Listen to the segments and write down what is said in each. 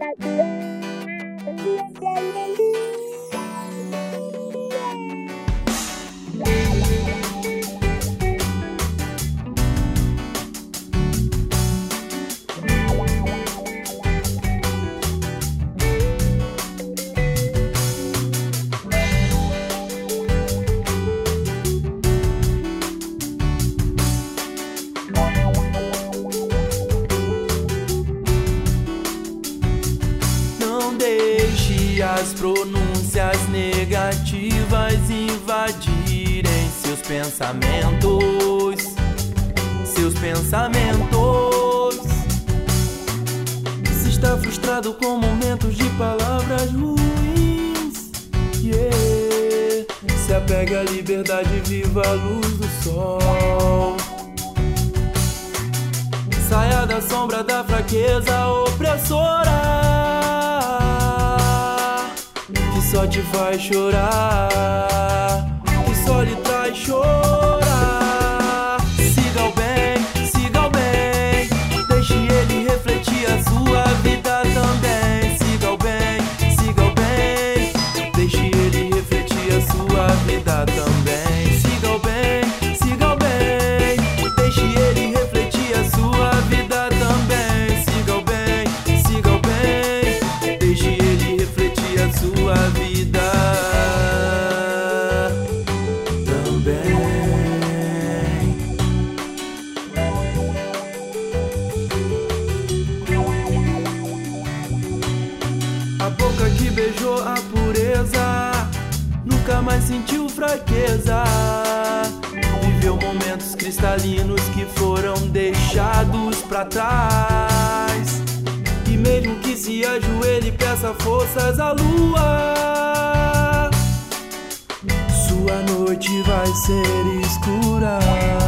As pronúncias negativas invadirem seus pensamentos. Se está frustrado com momentos de palavras ruins, se apega à liberdade, viva a luz do sol. Saia da sombra da fraqueza opressora, só te faz chorar, que só lhe traz chorar. Siga o bem, deixe ele refletir a sua vida também. Siga o bem, deixe ele refletir a sua vida também. Siga o bem, deixe ele refletir a sua vida também. Siga o bem, deixe ele refletir a sua vida também. A boca que beijou a pureza nunca mais sentiu fraqueza. Viveu momentos cristalinos que foram deixados pra trás. E mesmo que se ajoelhe, peça forças à lua, sua noite vai ser escura.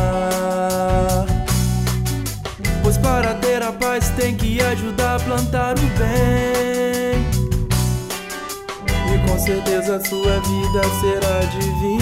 Pois para ter a paz tem que ajudar a plantar o bem, e com certeza sua vida será divina.